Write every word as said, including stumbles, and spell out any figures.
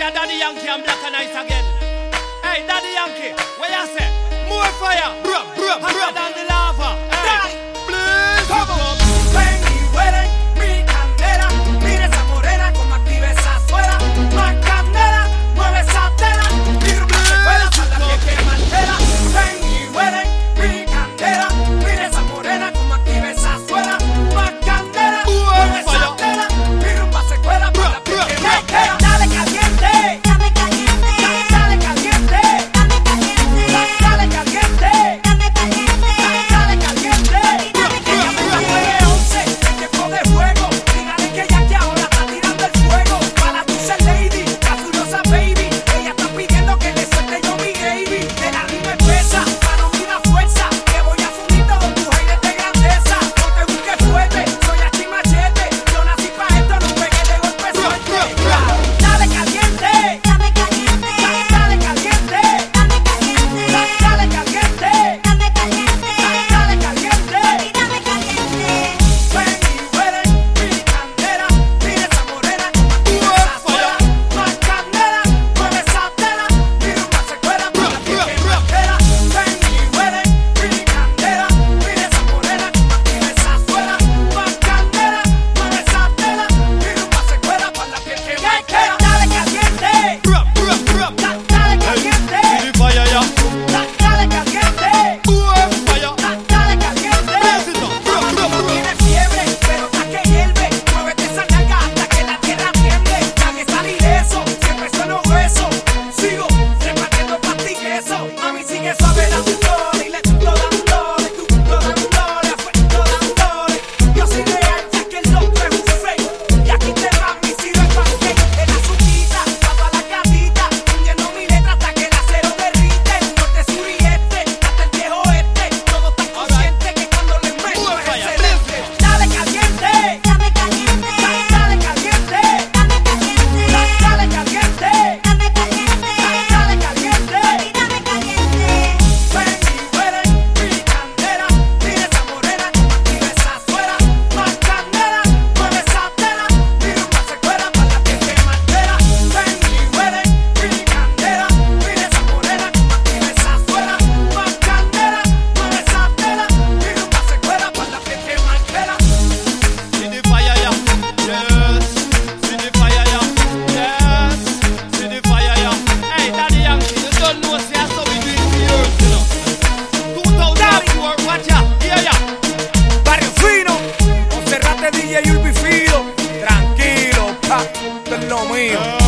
a Daddy Yankee and Black and Ice again. Hey, Daddy Yankee, what you say? More fire, bro, bro, hotter than the lava. Hey, please, come on. Ven y huele mi candela. Mira esa morena como activa esa suela. Más candela, mueve esa tela. Mi rumba se cuela para la que quema tela. Ven y huele mi candela. Mira esa morena como activa esa suela. Más candela, mueve esa tela. Mi rumba se cuela para la que quema tela. Dale caliente, Dame caliente, dale caliente, dame caliente, dale caliente, dame caliente, dale caliente. dame caliente. D J Ulbifido, tranquilo, pa, esto es lo mío.